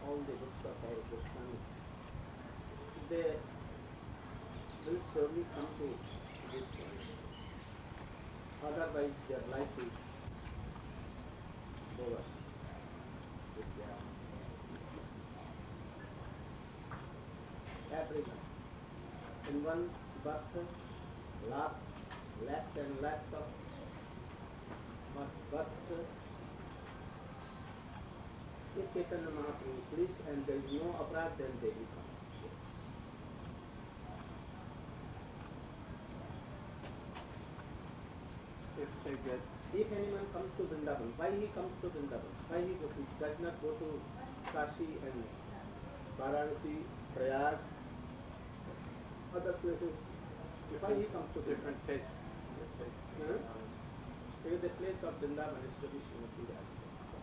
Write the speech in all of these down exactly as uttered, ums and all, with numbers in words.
all the books of Hare Krishna, they will surely come to this point. Otherwise, their life is over. With their everyone. In one birth, lakhs, lakhs and lakhs of births, if Chaitanya Mahaprabhu please and there is no aparadh, then they will come. If they get, if anyone comes to Vrindavan, why he comes to Vrindavan? Why he goes, does not go to Kashi and Varanasi, Prayag, other places? Why he comes to different Vrindavan? tastes? Different tastes. Huh? Because the place of Vrindavan is to be Srimati Radhika.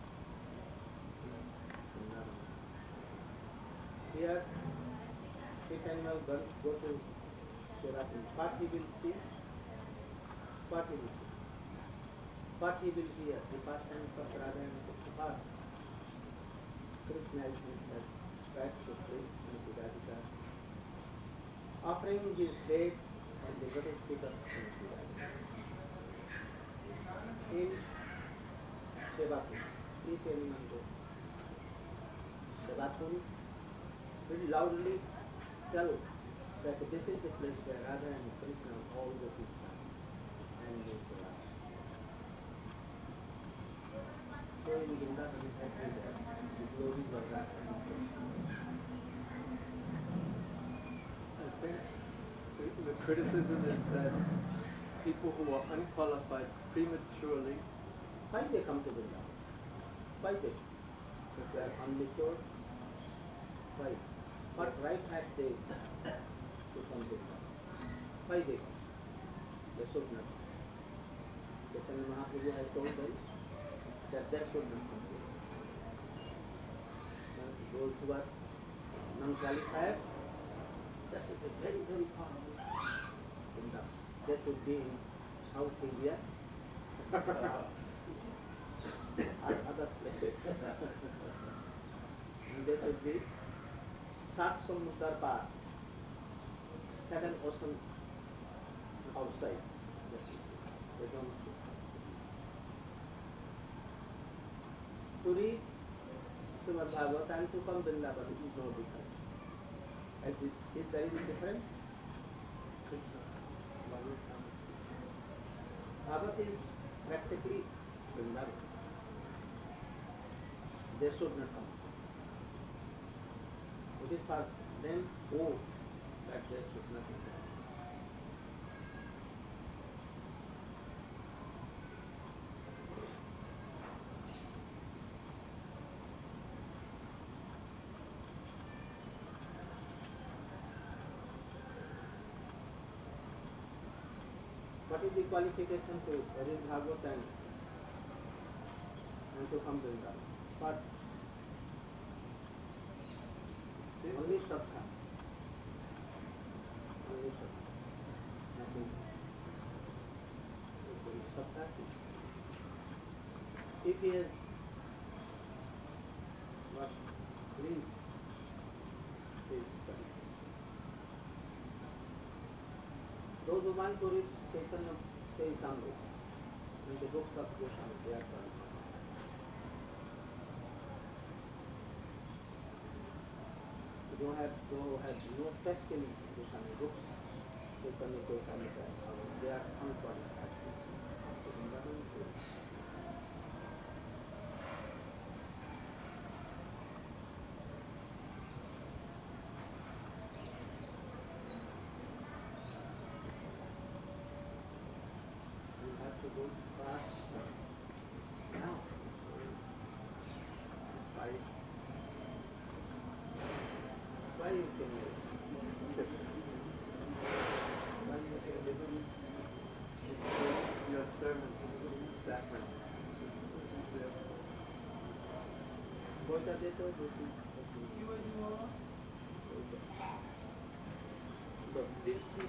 Here, if anyone go, go to Shirakund, what he will see, what he will see, what he will hear, the pastimes of Radha and Krishna. What? Krishna is himself, back to Srimati Radhika, offering his head on the lotus feet of Srimati Radhika. In Sevakund, if anyone goes, Sevakund will loudly tell that this is the place where Radha and Krishna all go to and live the life. So in Vrindavan is everywhere, the glories of Radha and Krishna. I think the, the criticism is that people who are unqualified prematurely, why they come to Vrindavan? Why they? Because they are unmatured. Why? What right have they to come to Vrindavan? Why they come? They should not come. Chaitanya Mahaprabhu has told them that they should not come to Vrindavan. Those who are non-qualified, they should be very, very far away from Vrindavan. They should be in South India or other places. And they should be Sat Samudar Pass, seven oceans outside. They don't to read Srimad Bhagavatam and to come Vrindavan is no different. Is, is there any difference? Bhagavat is practically Vrindavan. They should not come. It is for them, oh, that they should not come. What is the qualification to read Bhagavad and, and to come to Vrindavan? What? Only Shraddha. Only Shraddha. Nothing. Shraddha. If he has what? Read his study. Those who want to read Chaitanya Charitamrita and the books of Goswami, they are qualified. Who have, who have no trust in Goswami books, Chaitanya Charitamrita, they are unqualified. To go fast now. Why? Why you can Why you can live in your servants, Saffron. Kota deto dosi. Fifty.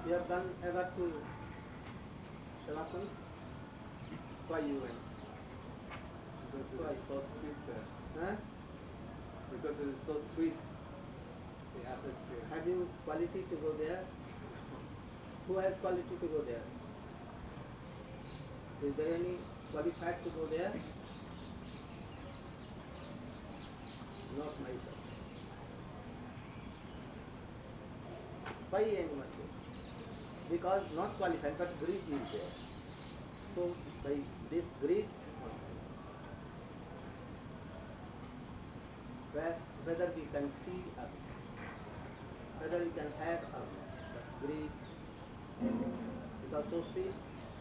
You have done ever to Shavasana? Why you went? Because it Why? is so sweet there. Huh? Because it is so sweet, the atmosphere. Have you quality to go there? Who has quality to go there? Is there any qualified to go there? Not myself. Why anyone goes? Because not qualified, but greed is there. So by this greed, where, whether we can see or not, whether we can have or not, but greed is also sweet.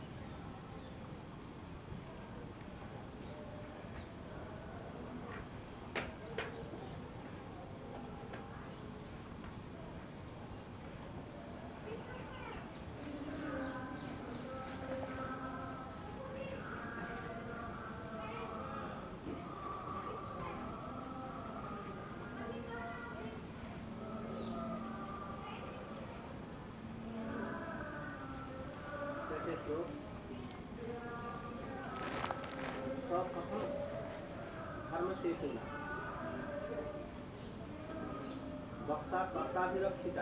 Let it go. तो कहाँ धर्म से चुना वक्ता कर्ता विरक्षिता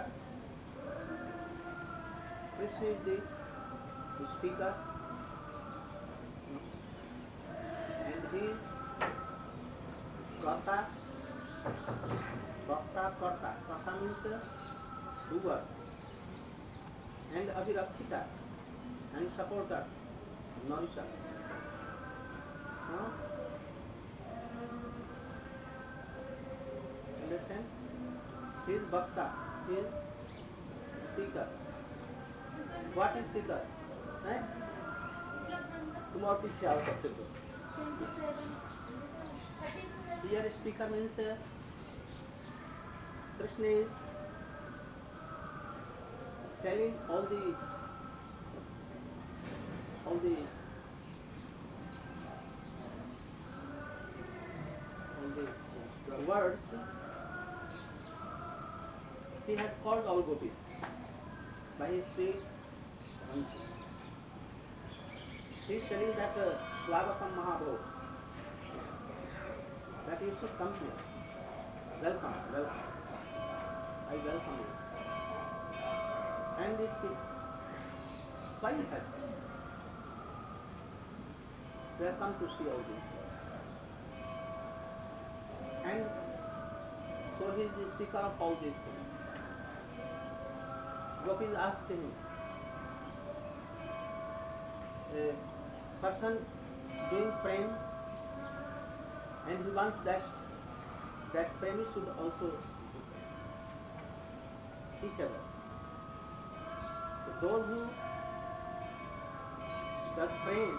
Krishna is the speaker and he is karta, vakta, karta. Karta means doer and avirakshita and supporter, nourisher. Huh? Understand? He is bhakta, he is speaker. What is speaker? Eh? तुम और पीछे आओ सबसे तो Here speaker means uh, Krishna is telling all the all the all the words. He has called all gopis by his sweet Vansi. He is telling that uh, Slavakam Mahabhos that you should come here. Welcome, welcome. I welcome you. And this kid, why is that? They have come to see all this. And so he is the speaker of all these things. Gopis asked him, a person doing prem and he wants that that prem should also each other. So those who does prem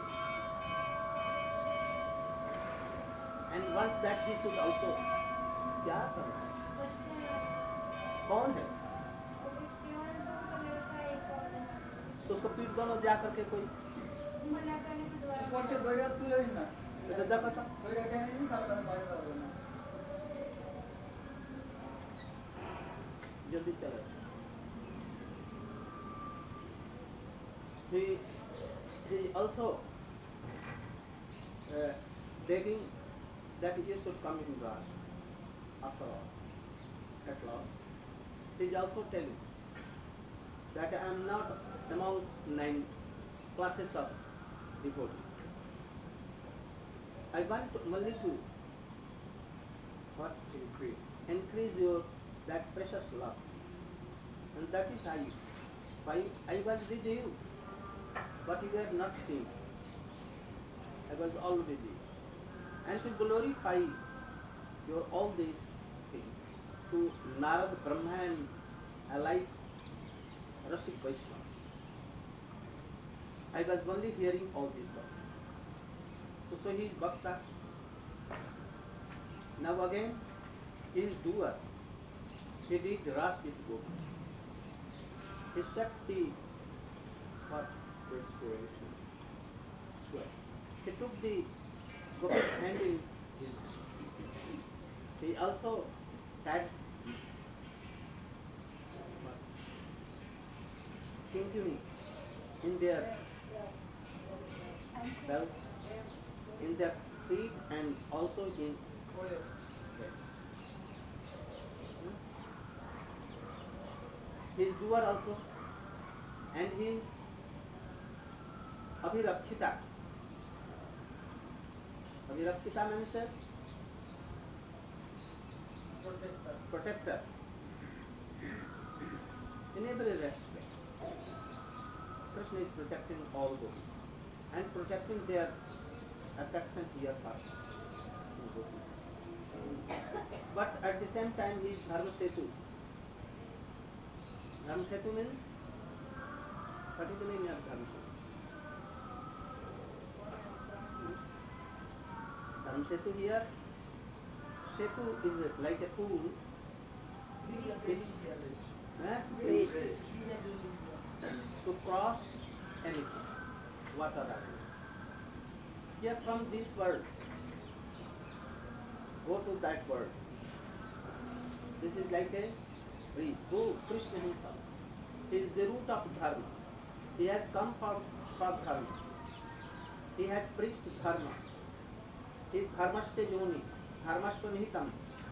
and wants that he should also क्या कर रहा है? कौन है? तो उसको पीठ दोनों जा करके कोई तो जा पता जल्दी चले he he also uh, begging that you should come in Raj after all at last he is also telling that I am not among nine classes of devotees. I want to only to what increase increase your that precious love, and that is I. Why I was with you, but you were not seen. I was all with you, and to glorify your all these things to Narad, Brahma, and alike Rasik Vaishnava. I was only hearing all these topics. So, so he is Bhakta. Now again, he is doer. He did Ras with gopis. He set the what? Perspiration. Sweat. He took the gopis' hand in his hand. He also tied what? King impurity in their belts, in their feet, and also in head. Hmm? He is doer also, and he is Abhirakshita. Abhirakshita means a Protector. protector in every respect. Krishna is protecting all gopis and protecting their affection here first in gopis. But at the same time he is Dharma Setu. Dharma Setu means, what is the meaning of Dharma Setu? Dharma Setu here, Setu is like a tool which eh, Bridge. to cross anything, water or anything. Here from this world, go to that world. This is like a bridge. Who? Krishna himself. He is the root of dharma. He has come for, for dharma. He has preached dharma. He is dharmasya yoni, dharmasya nihitam.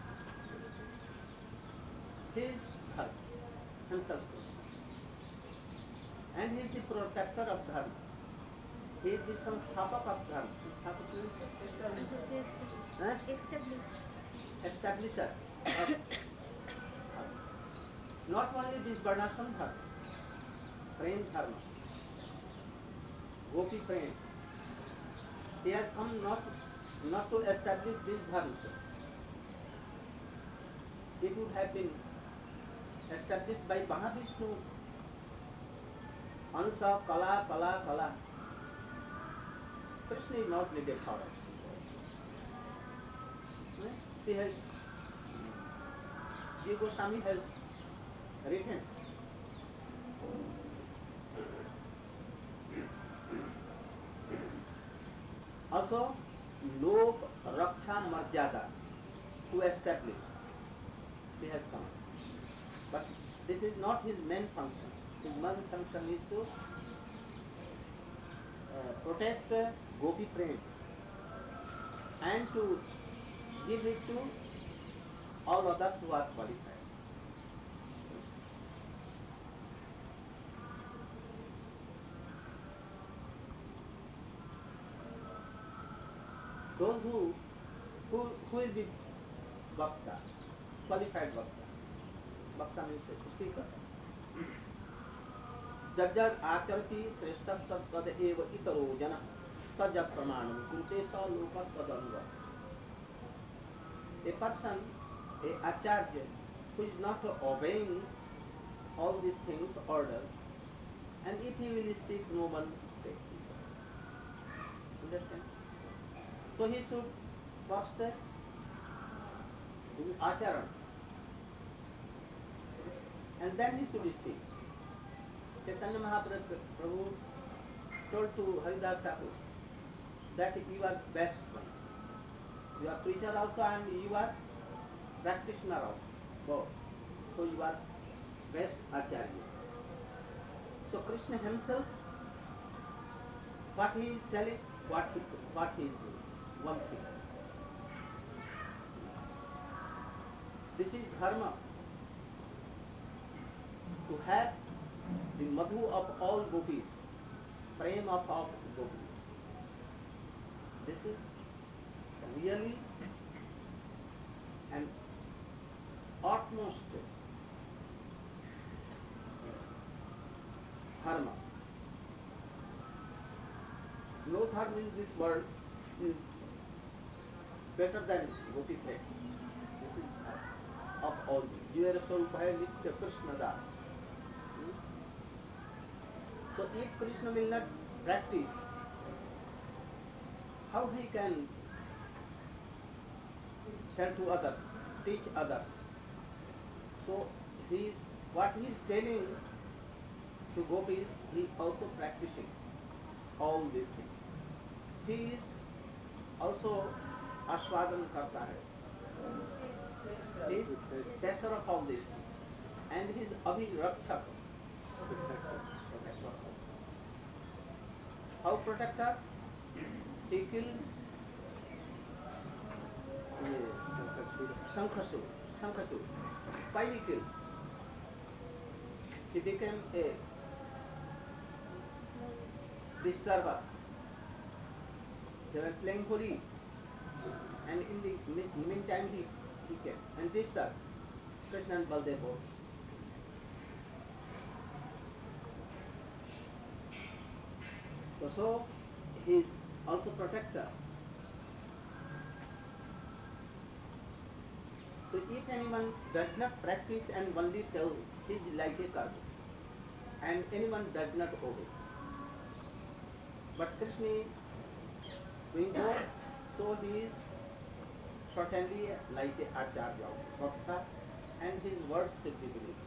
He is dharma himself. And he is the protector of dharma. He is the samsthapak of dharma. Samsthapak means eh? establisher of dharma. Not only this Varnashram dharma, prem dharma, gopi prem. He has come not, not to establish this dharma. It would have been established by Mahavishnu. Ansa, Kala, Kala, Kala. Krishna is not needed for us. She has, Jiva Goswami has written. Also, Lok Raksha Marjada to establish. He has come. But this is not his main function. His main function is to uh, protect uh, Gopi Prem and to give it to all others who are qualified. Those who, who, who is the Bhakta, qualified Bhakta. Bhakta means a speaker. Jajjar acharati shrestha sad eva itaro jana sajat pramanam kunte sa lokas tadanuva. A person, a acharya, who is not obeying all these things, orders, and if he will speak, no one takes it. Understand? So he should first uh, do acharan, and then he should speak. Chaitanya Mahaprabhu told to Haridas Thakur that you are best one. You are preacher also and you are practitioner also, both. So you are best acharya. So Krishna himself, what he is telling, what he, what he is doing, one thing. This is dharma. To have the madhu of all gopis, prem of all gopis. This is really an utmost dharma. No dharma in this world is better than gopi prem. This is dharma of all these. Jivara Swarupaya Nitya Krishna Das. So if Krishna will not practice, how he can tell to others, teach others? So he is, what he is telling to gopis, he is also practicing all these things. He is also Ashwadan Karta hai. He is tester of all these things. And he is Abhirakshak. How protector? He killed Sankhasur. Sankhasur. Why he killed? He became a disturber. They were playing Holi, and in the mean- meantime he, he came and disturbed Krishna and Baldev both. So, so he is also protector. So if anyone does not practice and only tells, he is like a karma, and anyone does not obey. But Krishna is doing both, so he is certainly like a acharya, bhakta, and his words should be believed.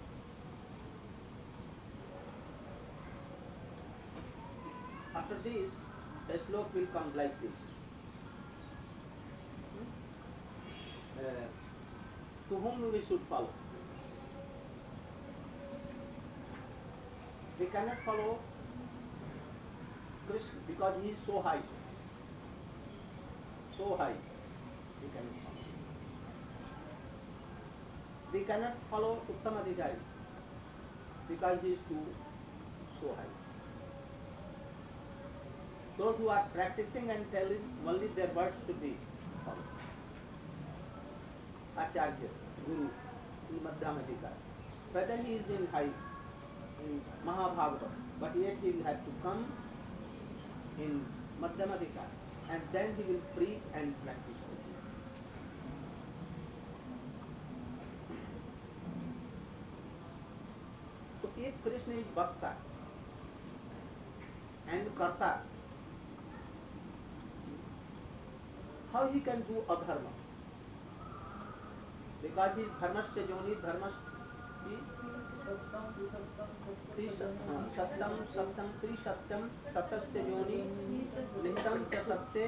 After this, a slok will come like this. Hmm? Uh, to whom we should follow? We cannot follow Krishna because he is so high. So high. We cannot follow. We cannot follow Uttamadhikari because he is too so high. Those who are practicing and telling only their words should be followed. Acharya, Guru, in Madhyamadhikari. Whether he is in high, in Mahabhagavata, but yet he will have to come in Madhyamadhikari, and then he will preach and practice. So if Krishna is Bhakta and Karta, how he can do adharma? Because he is dharmasya joni, dharmas सत्यम सत्यम त्रिसत्यम सतस्य योनि निहितम च सत्ये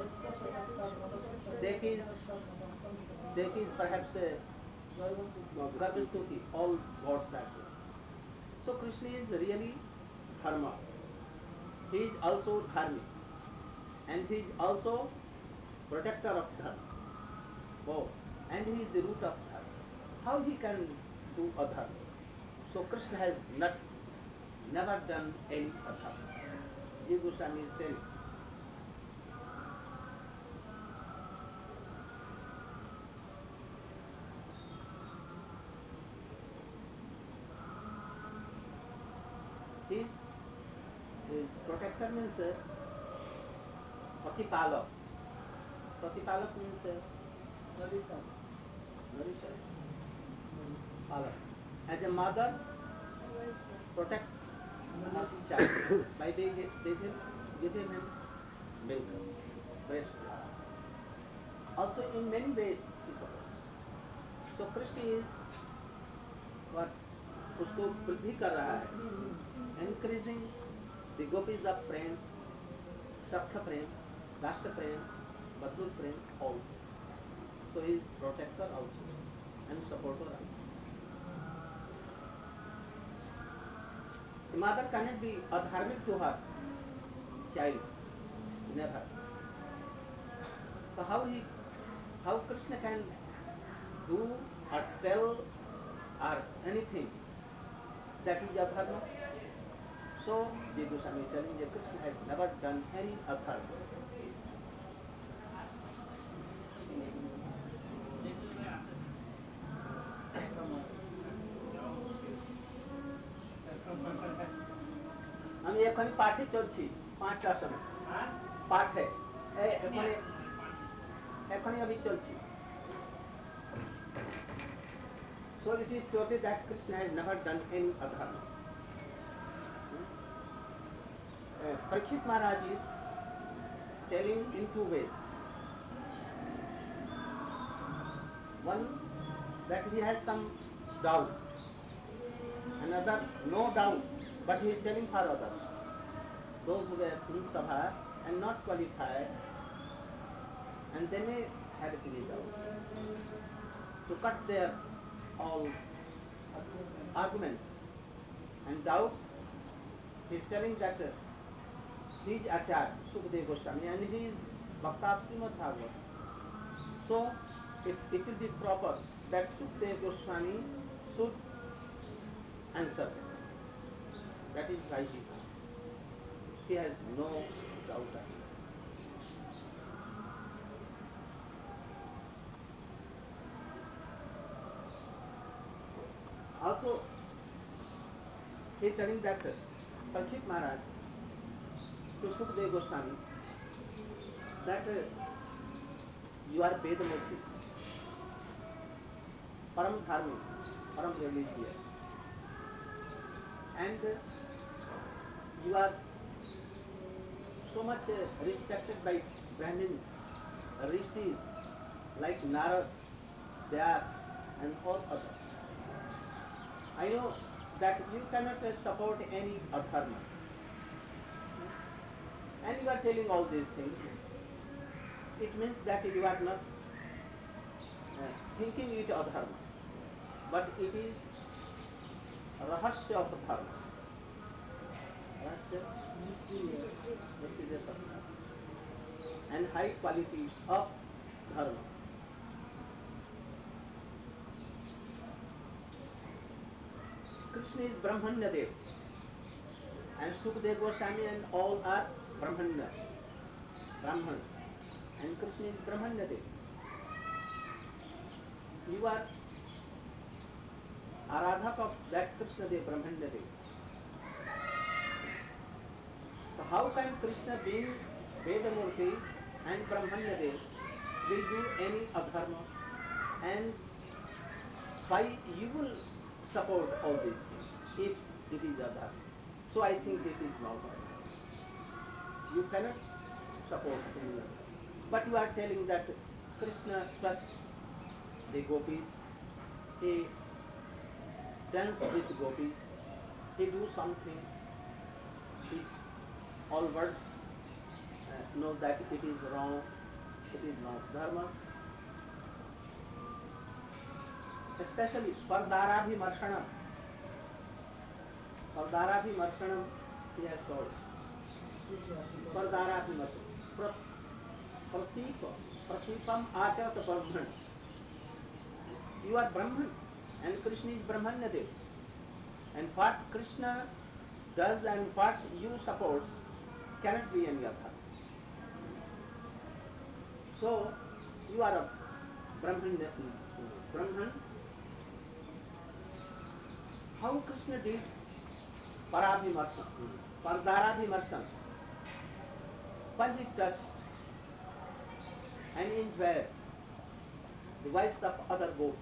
that is that is perhaps a Garbhastuti, all gods are there. So Krishna is really dharma. He is also dharmic, and he is also protector of dharma. Both. And he is the root of dharma. How he can do adharma? So Krishna has not never done any adharma. Jiva Goswami is telling. His, his protector means uh, Patipalak. Patipalak means uh, nourisher. Nourisher. Palak. As a mother protects her child by they giving giving him milk, breast. Also in many ways she supports. So Krishna is what उसको वृद्धि कर रहा है, encouraging the gopis of prem, Sakha prem, Rasa prem, Badhur prem, all. So he is protector also and supporter also. The mother cannot be adharmic to her child, never. So how he, how Krishna can do or tell or anything that is adharma? So Jiva Goswami is telling that Krishna has never done any adharma. আমি এখনই পাঠে চলছি পাঁচটার সময় পাঠে এখনই এখনই আমি চলছি. So it is stated that Krishna has never done any adharma. Uh, Parikshit Maharaj is telling in two ways. One, that he has some doubt. Another, no doubt, but he is telling for others. Those who were in Sabha and not qualified, and they may have any doubt. To cut their all arguments and doubts, he is telling that uh, He is Acharya, Sukadeva Goswami, and he is Bhakta of Srimad Bhagavatam. So, it, it will be proper that Sukadeva Goswami should answer them. That is why he comes. He has no doubt at all. Also, he is telling that Parikshit Maharaj to Sukadeva Goswami that uh, you are Vedamurti, Param Dharmi, Param religious, and uh, you are so much uh, respected by Brahmins, rishis like Narad, Vyas, and all others. I know that you cannot uh, support any adharma, and you are telling all these things. It means that you are not uh, thinking it adharma, but it is rahasya of dharma. Rahasya, mysterious of dharma, and high quality of dharma. Krishna is Brahmanya Dev, and Sukadeva Goswami and all are Brahmanya, Brahman, and Krishna is Brahmanya Dev. You are Aradhak of that Krishna Dev, Brahmanya Dev. So how can Krishna being Vedamurti and Brahmanya Dev will do any adharma, and why you will support all these things if it is adharma? So I think it is not adharma. You cannot support any other. But you are telling that Krishna touched the gopis, he dance with gopis, he do something which all words uh, know that it is wrong, it is not dharma. Especially Pardharabhimarshanam. Pardharabhimarshanam he has told. Pardharabhimarshanam. Pratipa. Pratipam acharata Brahman. You are Brahman and Krishna is Brahmanya Dev. And what Krishna does and what you support cannot be any other. So you are a Brahman. Brahman. How Krishna did Parabhimarshan, Pardharabhimarshan, when he touched and enjoyed the wives of other goats.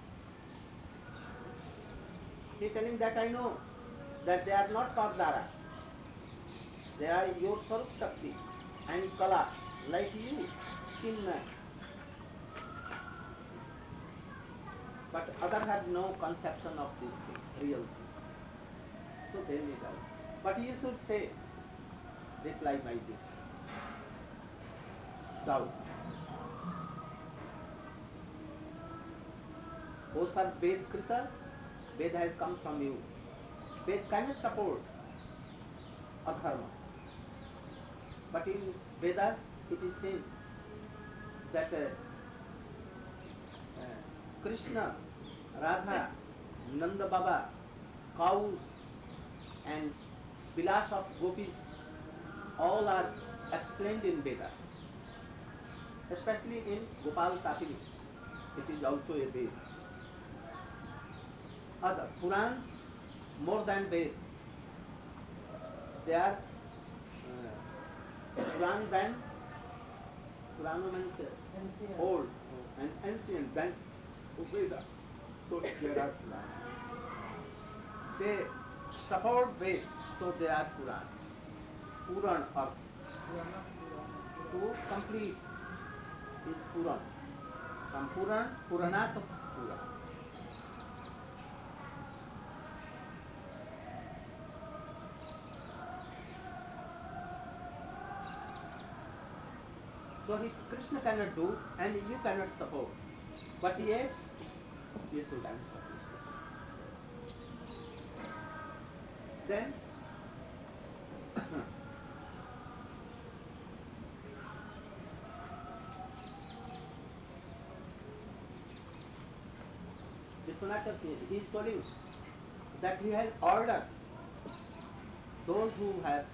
He is telling that I know that they are not Pardhara, they are your Sarup Shakti and Kala, like you, Chinmay. But others have no conception of this thing, real thing. So they may doubt. But you should say, reply by this. Doubt. O sir, Ved Krita, Ved has come from you. Ved cannot support adharma. But in Vedas it is said that uh, uh, Krishna, Radha, Nanda Baba, cows and Vilas of gopis all are explained in Vedas. Especially in Gopal Tatiri, it is also a Ved. Other Purans, more than Ved, they are uh, Puran than Purana means uh, old and ancient than Veda. So there are Purans. They support Ved, so they are Puran. Puran or to complete is Puran. From Puran, Puranat Puran. So he, Krishna cannot do and you cannot support. But yet, you should answer this. Then, Vishwanath, he is telling that he has ordered those who have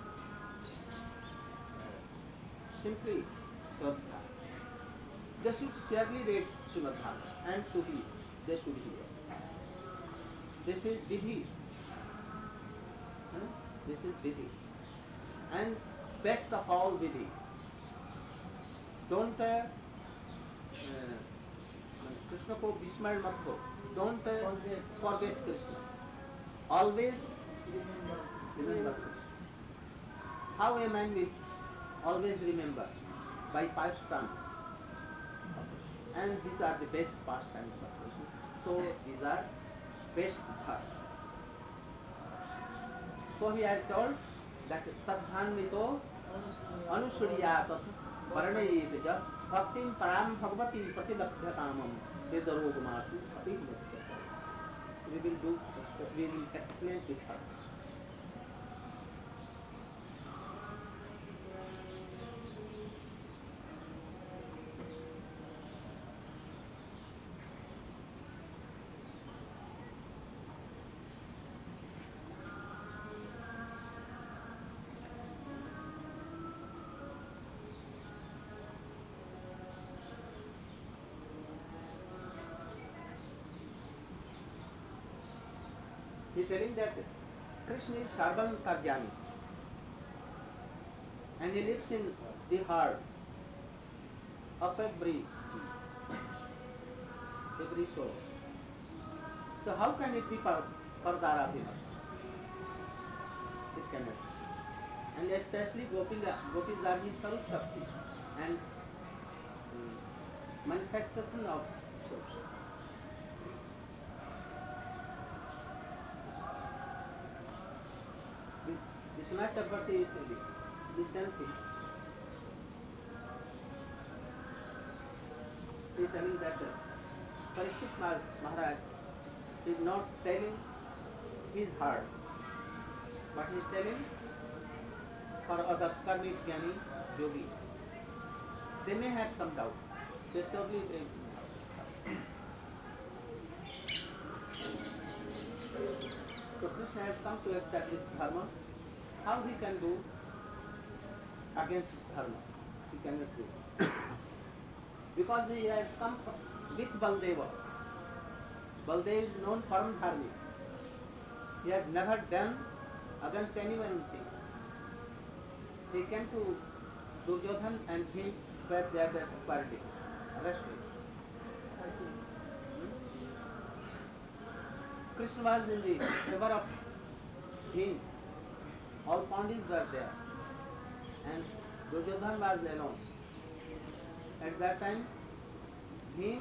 simply Shraddha, they should surely read Srimad Bhagavatam and to hear, they should hear. This is Vidhi. Huh? This is Vidhi. And best of all Vidhi. Don't uh, uh, Krishna ko vismar mat ho. Don't uh, forget. forget Krishna. Always remember, remember Krishna. How a man will always remember? By pastimes. And these are the best pastimes of Krishna. So these are best dharma. So he has told that sadhanvito anusuryatat varnayet ja bhaktim param bhagavati pratilabhyatamam vedarogamasu abhimukta. We will do, we will explain it first. He is telling that Krishna is Sarvam Karyami and he lives in the heart of every every soul. So how can it be Pardarabhimas? It cannot. And especially Gopila, Gopis are his Sarup Shakti and um, manifestation of Sarup Shakti. Vishwanath Chakravarti is telling the same thing. He is telling that uh, Parikshit Maharaj is not telling his heart, but he is telling for others, karmik, jnani, yogi. They may have some doubt. They surely they So Krishna has come to establish dharma. How he can do against dharma? He cannot do. Because he has come with Baldeva. Baldeva is known firm dharmic. He has never done against anyone anything. He came to Duryodhan and he were there at party, arrested. Hmm? Krishna was in the favor of him. All Pandits were there. And Duryodhan was alone. At that time, he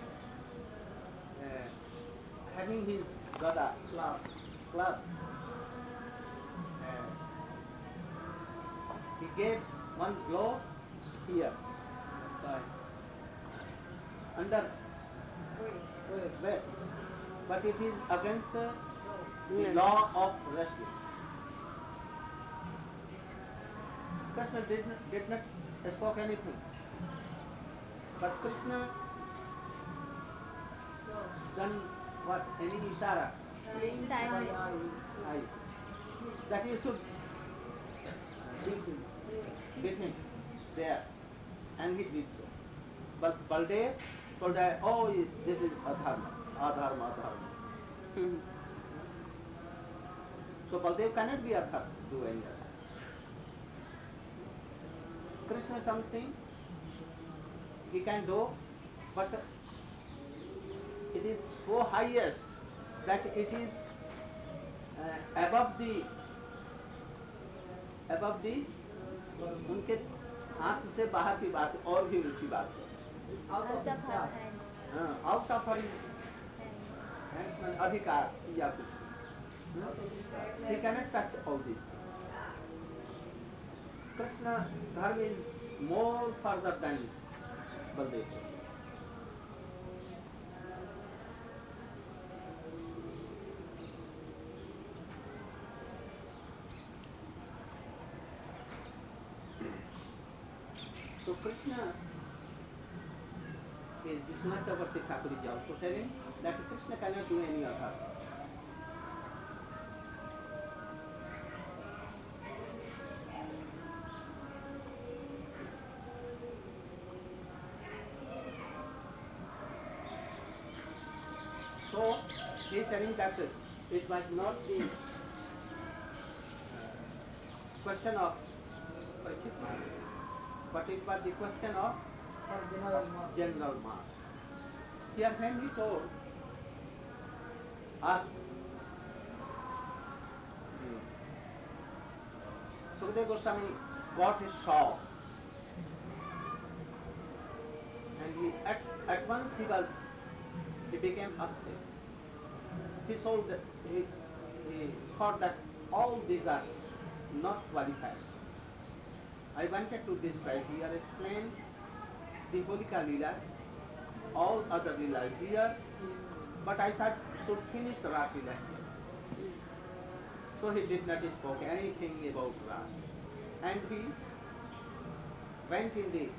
uh, having his gada, club, club, uh, he gave one blow here, by under west, but it is against uh, the law of wrestling. Krishna did not, did not spoke anything, but Krishna done what? Any ishara? Eye. That he should beat him there, and he did so. But Baldev told that, oh, this is adharma, adharma, adharma. So Baldev cannot be adharma, do any other. Krishna something he can do, but it is so highest that it is uh, above the above the उनके हाथ से बाहर की बात और भी ऊंची बात है. Out of his out of his hands अधिकार या कुछ. He cannot touch all this. Krishna dharma is more further than Baldeva. So Krishna, he is Vishwanath Chakravarti Thakur is also telling that Krishna cannot do any other. So he is telling that it was not the question of Parikshit Maharaj, but it was the question of general mass. Here when he told, asked, hmm, Sukadeva Goswami got his shock, and he at, at once he was he became upset. He told that he, he thought that all these are not qualified. I wanted to describe here, explain the Holika Leela, all other Leelas here, but I thought should finish Ras Leela here. So he did not speak anything about Ras. And he went in the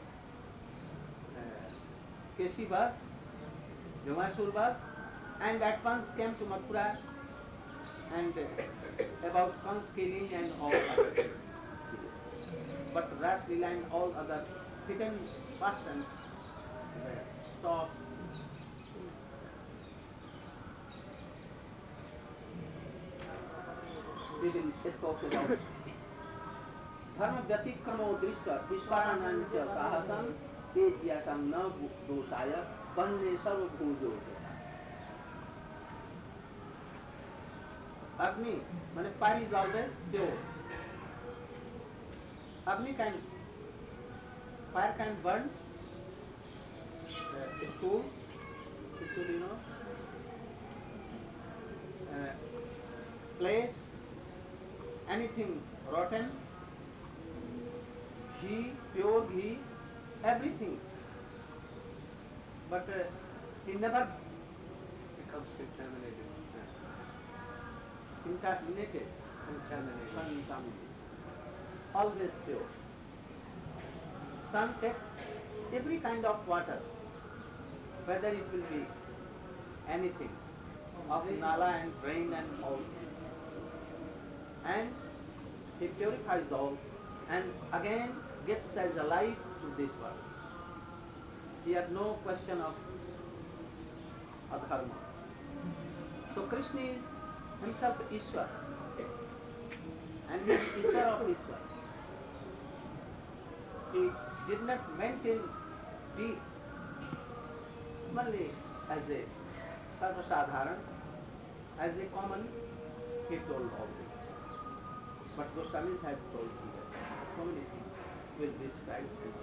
uh, Keshivad, Jamasurvad, and at once came to Mathura and uh, about Kans killing and all other things. But Ras Leela and all other hidden pastimes were stopped. We will spoke about Dharma Vyatikramo Drishta Vishwaranancha Sahasam Tedyasam Na Dosaya Vanne Sarva Bhujo. Agni, mane fire is always pure. Agni can, fire can burn uh, stool, stool you know, uh, place, anything rotten, ghee, pure ghee, everything. But uh, he never becomes contaminated. contaminated, Contaminated. contaminated, always pure. Sun takes every kind of water, whether it will be anything, of nala and rain and all, and he purifies all, and again gives as a light to this world. He had no question of adharma. So Krishna is himself Ishwar, and he is Ishwar of Ishwar. He did not maintain deep only as a sarva-sadharan, as a common, he told all this. But Goswamis has told here so many things will describe and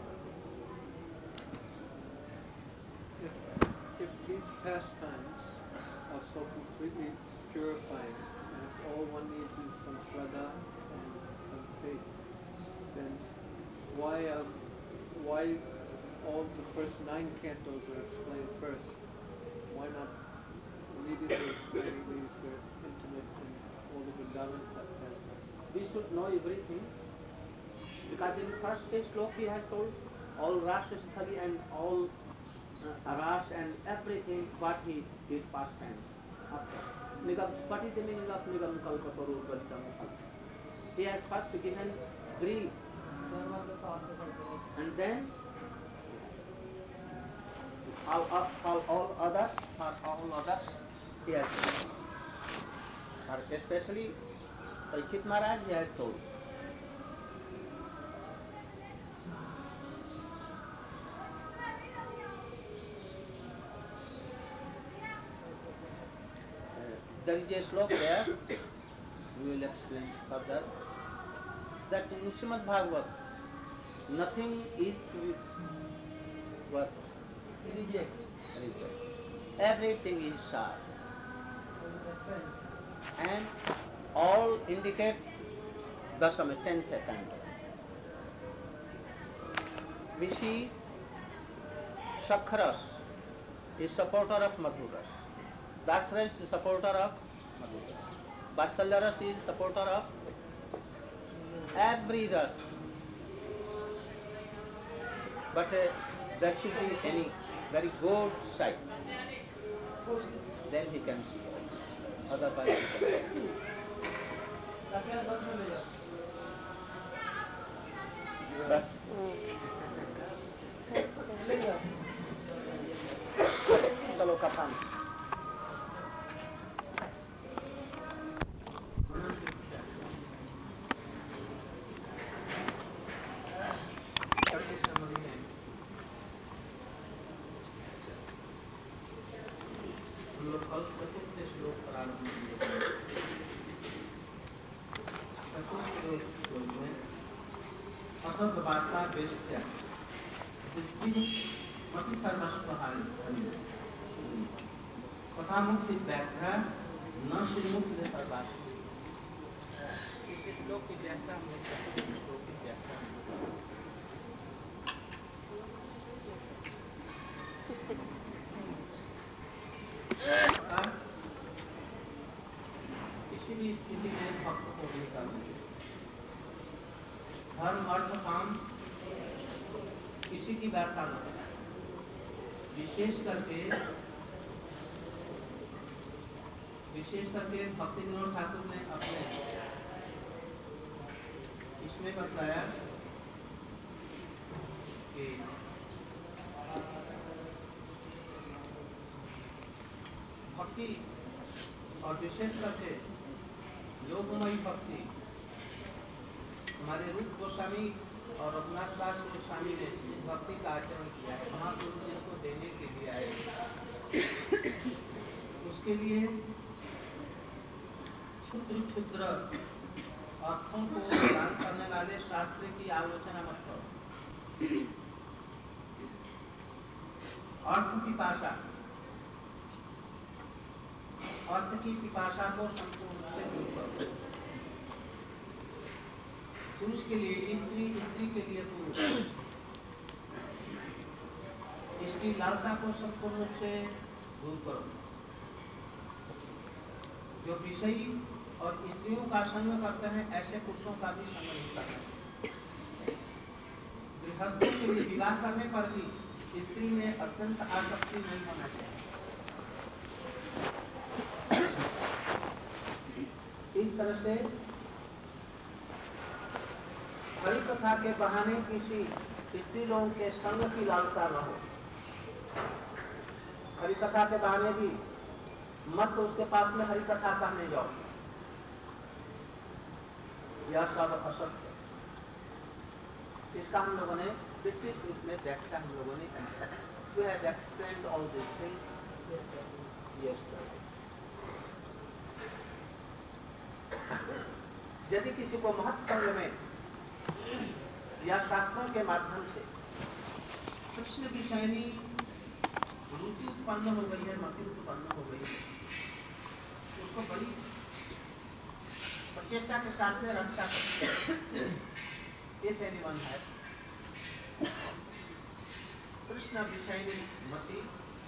If, if these pastimes are so completely purifying, and if all one needs is some shraddha and some faith, then why um, why all the first nine cantos are explained first? Why not immediately explaining these very intimate and all the Vrindavan pastimes? we should know everything, because in first sloka he has told all Rasa Sthali and all uh, Ras and everything what he did past times. After Nigam, what is the meaning of Nigam Kalpa Paru Galitam Kalpa? He has first given brief, and then all, all, all, all others, or all others, he has told. Or especially Parikshit Maharaj, he has told. There is a slok there, we will explain further, that in Srimad Bhagavad, nothing is to be worth reject. reject. Everything is sharp. And all indicates Dasama, tenth canto. We see Shakharas is supporter of Madhuras. Dasras is supporter of Madhuras. Vatsalyaras is supporter of every ras. But uh, there should be any very good sight. Then he can see. Otherwise he cannot. बस चलो कथान हम लोग कल चतुर्थ श्लोक प्रारंभ श्लोक में अथर्व वार्ता वेश्या मति सर्वस्वहारी कथा मुक्ति व्याख्या न श्रीमुख ने सर्वात इस श्लोक की व्याख्या हम लोग श्लोक की व्याख्या किसी भी स्थिति में भक्त को नहीं करना धर्म अर्थ काम किसी की व्याख्या न करना विशेष करके विशेष करके भक्ति विनोद ठाकुर ने अपने इसमें बताया कि भक्ति और विशेष करके योगमयी भक्ति हमारे रूप गोस्वामी और रघुनाथ दास गोस्वामी ने इस भक्ति का आचरण किया है महापुरुष जिसको देने के लिए आए उसके लिए क्षुद्र क्षुद्र अर्थों को प्रदान करने वाले शास्त्र की आलोचना मत करो अर्थ पिपासा अर्थ की पिपासा को संपूर्ण से दूर करो पुरुष के लिए स्त्री स्त्री के लिए पुरुष इसकी लालसा को संपूर्ण रूप से दूर करो जो विषयी और स्त्रियों का संग करते हैं ऐसे पुरुषों का भी संग नहीं करना गृहस्थों के लिए विवाह करने पर भी स्त्री में अत्यंत आसक्ति नहीं होना चाहिए इस तरह से हरि कथा के बहाने किसी स्त्री लोगों के संग की लालसा न हो हरि कथा के बहाने भी मत तो उसके पास में हरि कथा कहने जाओ यह सब असत्य इसका हम लोगों ने विस्तृत रूप में व्याख्या हम लोगों ने you have explained all this things yesterday यदि किसी को महत् संग में या शास्त्रों के माध्यम से कृष्ण विषयनी रुचि उत्पन्न हो गई है मति उत्पन्न हो गई है उसको बड़ी प्रचेष्टा के साथ में रक्षा करते इफ एनीवन है कृष्ण विषयनी मति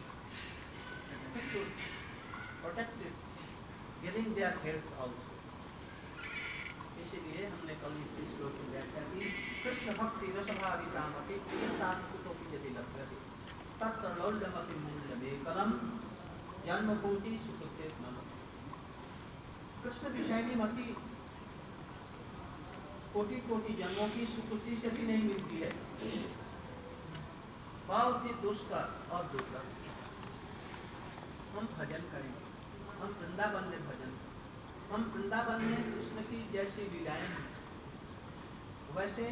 protective giving their heads also इसीलिए हमने कल इस श्लोक की व्याख्या की कृष्ण भक्ति रसभावितामपि प्रियतानुकुतोपि यदि लभ्यते तत्र लौल्यमपि मूल्यमेकलम् जन्मभूति सुकृते नम कृष्ण विषयनी मति कोटि कोटि जन्मों की सुकृति से भी नहीं मिलती है बहुत ही दुष्कर और दुर्लभ हम भजन करेंगे हम वृंदावन में भजन हम वृंदावन में कृष्ण की जैसी लीलाएं हैं वैसे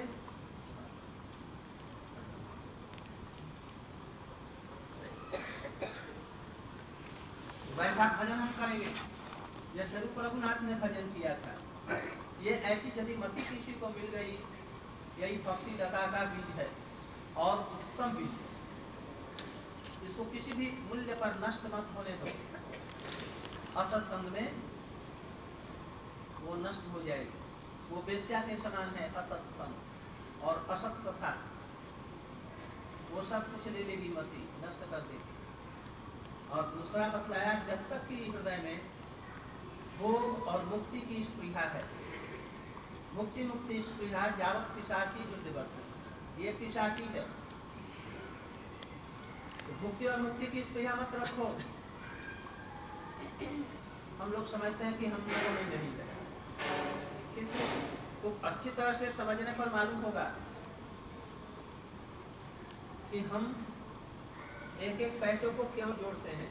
वैसा भजन हम करेंगे जैसे रूप रघुनाथ ने भजन किया था ये ऐसी यदि मति किसी को मिल गई यही भक्ति लता का बीज है और उत्तम बीज है इसको किसी भी मूल्य पर नष्ट मत होने दो असत्संग में वो नष्ट हो जाएगी वो वेश्या के समान है असत्संग और असत कथा वो सब कुछ ले लेगी मति नष्ट कर देगी और दूसरा बतलाया जब तक कि हृदय में भोग और मुक्ति की स्पृहा है मुक्ति मुक्ति स्पृहा जावत पिशाची जो दिवर्तन ये पिशाची है तो भुक्ति और मुक्ति की स्पृहा मत रखो। हम लोग समझते हैं कि हम लोगों में नहीं है, किंतु तो अच्छी तरह से समझने पर मालूम होगा कि हम एक एक पैसों को क्यों जोड़ते हैं,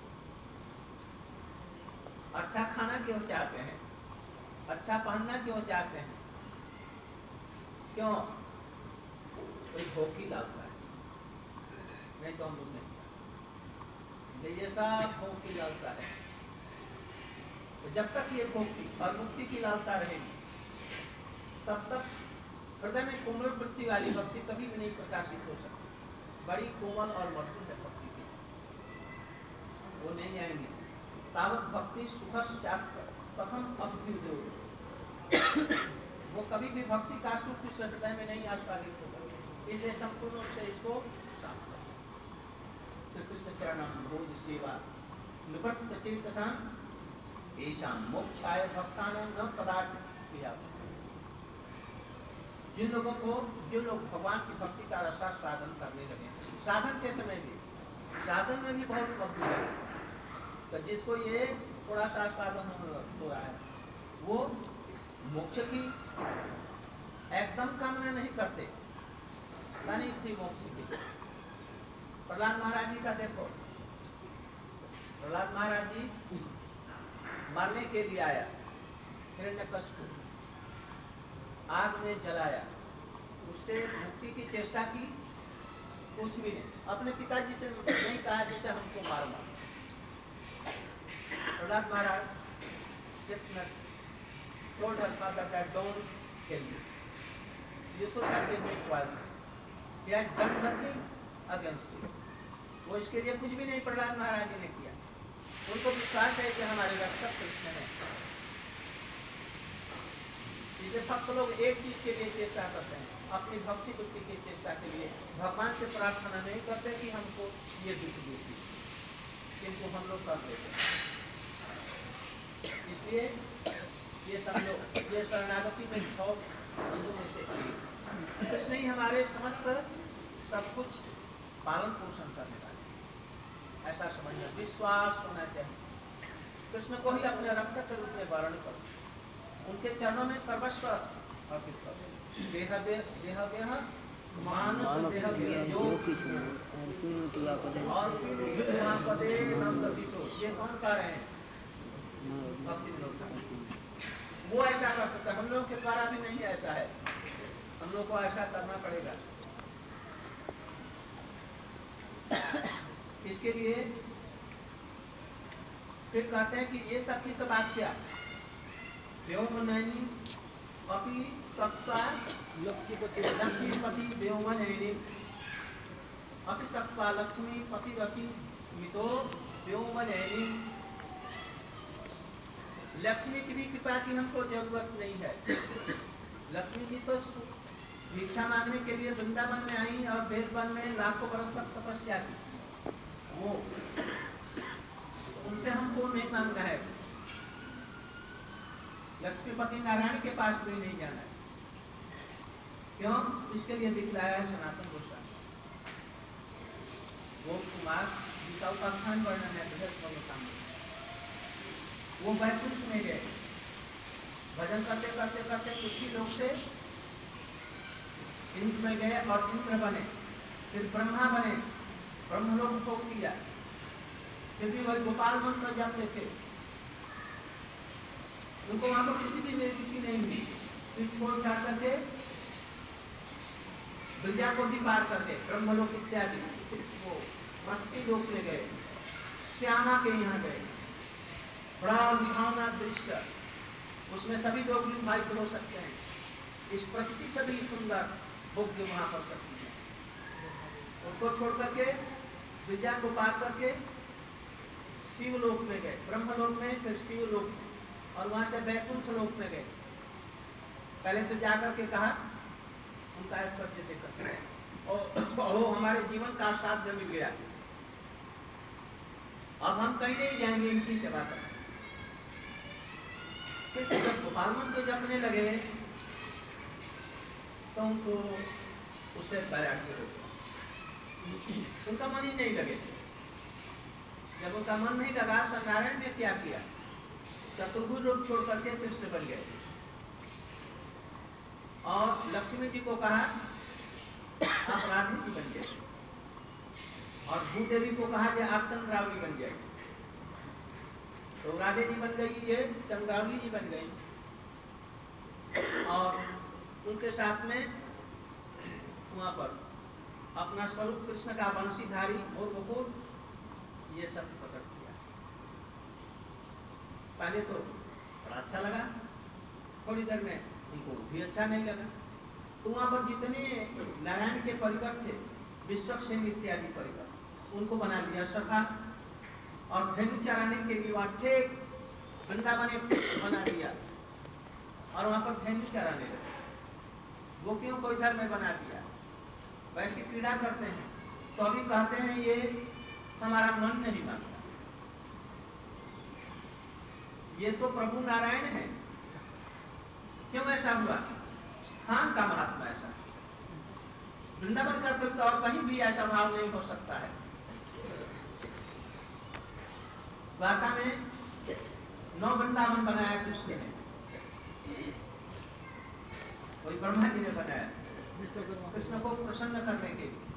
अच्छा खाना क्यों चाहते हैं, अच्छा पहनना क्यों चाहते हैं, क्यों? कोई भोग की लालसा है, नहीं तो हम लोग नहीं चाहते। ये सब भोग की लालसा है। तो जब तक ये भोग की और मुक्ति की लालसा रहेगी तब तक हृदय में कोमल वृत्ति वाली भक्ति कभी भी नहीं प्रकाशित हो सकती। बड़ी कोमल और मधुर है भक्ति की, वो नहीं आएंगे। तावत भक्ति सुख कथम अभ्युदय, वो कभी भी भक्ति का सुख इस हृदय में नहीं आस्वादित होगा। इसलिए संपूर्ण रूप से इसको श्री कृष्ण चरणम बोध सेवा निवृत्त चेतसां ऐसा मोक्षाय भक्तानां न पदार्थ किया। जिन लोगों को जो लोग भगवान की भक्ति का रसास्वादन करने लगे, साधन के समय भी, साधन में भी बहुत मधुर है, तो जिसको ये थोड़ा सा आस्वादन हो रहा है वो मोक्ष की एकदम कामना नहीं करते, तनिक भी मोक्ष की। प्रहलाद महाराज जी का देखो, प्रहलाद महाराज जी मरने के लिए आया, हिरण्यकश्यप आग में जलाया, उससे मुक्ति की चेष्टा की, कुछ भी नहीं। अपने पिताजी से नहीं कहा जैसे हमको मार मार। प्रहलाद महाराज told her father that don't kill me. You should have given me twice. He had done nothing against you. वो इसके लिए कुछ भी नहीं प्रहलाद महाराज जी ने किया। उनको विश्वास है कि हमारे रक्षक कृष्ण है। इसे भक्त लोग एक चीज के लिए चेष्टा करते हैं, अपनी भक्ति बुद्धि की चेष्टा के लिए। भगवान से प्रार्थना नहीं करते कि हमको ये दुख दीजिए, किंतु हम लोग कर देते हैं। इसलिए ये समझो, ये शरणागति में छौ बंधु में से एक कृष्ण ही हमारे समस्त सब कुछ पालन पोषण करने वाले, ऐसा समझना, विश्वास होना चाहिए। कृष्ण को ही अपने रक्षक के रूप में वर्ण करो, उनके चरणों में सर्वस्व अर्पित करो। देह देह देह मानस देह देह जो और पदे नाम लतितो, ये कौन कह रहे हैं? भक्ति विनोद। वो ऐसा कर सकता है, हम लोगों के द्वारा भी नहीं ऐसा है, हम लोग को ऐसा करना पड़ेगा। इसके लिए फिर कहते हैं कि ये सब की तो बात क्या, व्योमनयनी अपि तत्वा लक्ष्मीपति व्योमनयनी अपि तत्वा लक्ष्मीपति रति मितो व्योमनयनी। लक्ष्मी की भी कृपा की हमको जरूरत नहीं है। लक्ष्मी जी तो भिक्षा मांगने के लिए वृंदावन में आई और वेद वन में लाखों वर्ष तक तपस्या की, वो उनसे हमको नहीं मांगना है। लक्ष्मीपति नारायण के पास भी नहीं जाना है। क्यों? इसके लिए दिखलाया है सनातन गोस्वामी। वो कुमार जिसका उपाख्यान वर्णन है बृहस्पति, वो वैकुंठ में गए, भजन करते करते करते पृथ्वी लोक से इंद्र में गए और इंद्र बने, फिर ब्रह्मा बने, ब्रह्मलोक भोग किया, फिर भी वही गोपाल मंत्र जपते थे। उनको वहां पर किसी भी रुचि नहीं हुई, फिर छोड़ छाड़ करके विद्या को भी पार करके ब्रह्मलोक इत्यादि वो मस्ती लोक में गए, श्यामा के यहाँ गए, बड़ा लुभावना दृश्य, उसमें सभी लोग लुभायित हो सकते हैं। इस प्रकृति से भी सुंदर भोग्य वहां पर सकती है। उनको छोड़ करके विद्या को पार करके शिवलोक में गए, ब्रह्मलोक में, फिर शिवलोक में, और वहां से वैकुंठ लोक में गए। पहले तो जाकर के कहा उनका ऐश्वर्य देखकर और वो हमारे जीवन का साध्य मिल गया, अब हम कहीं नहीं जाएंगे इनकी सेवा करने। फिर जब गोपाल मंत्र जपने लगे तो उनको उससे बैराग्य हो गया। उनका मन ही नहीं लगे। जब उनका मन नहीं लगा तो नारायण ने क्या किया, चतुर्भुज रूप छोड़ करके कृष्ण बन गए और लक्ष्मी जी को कहा आप राधे जी बन गए और भूदेवी को कहा कि आप चंद्रावली बन गए। तो राधे जी बन गई, ये चंद्रावली जी बन गई और उनके साथ में वहां पर अपना स्वरूप कृष्ण का बंशीधारी मोर मुकुट ये सब प्रकट किया। पहले तो बड़ा अच्छा लगा, थोड़ी देर में उनको भी अच्छा नहीं लगा। तो वहां पर जितने नारायण के परिकर थे, विश्वक्सेन इत्यादि परिकर, उनको बना लिया सखा और धेनु चराने के लिए वहां ठीक वृंदावन बना दिया और वहां पर धेनु चराने लगे। गोपियों को इधर में बना दिया, वैसे क्रीड़ा करते हैं तो अभी कहते हैं ये हमारा मन नहीं मानता, ये तो प्रभु नारायण है। क्यों ऐसा हुआ? स्थान का महात्मा ऐसा, वृंदावन का अतिरिक्त और कहीं भी ऐसा भाव नहीं हो सकता है। द्वारका में नौ वृंदावन बनाया कृष्ण ने, कोई ब्रह्मा जी ने बनाया कृष्ण को प्रसन्न करने के लिए।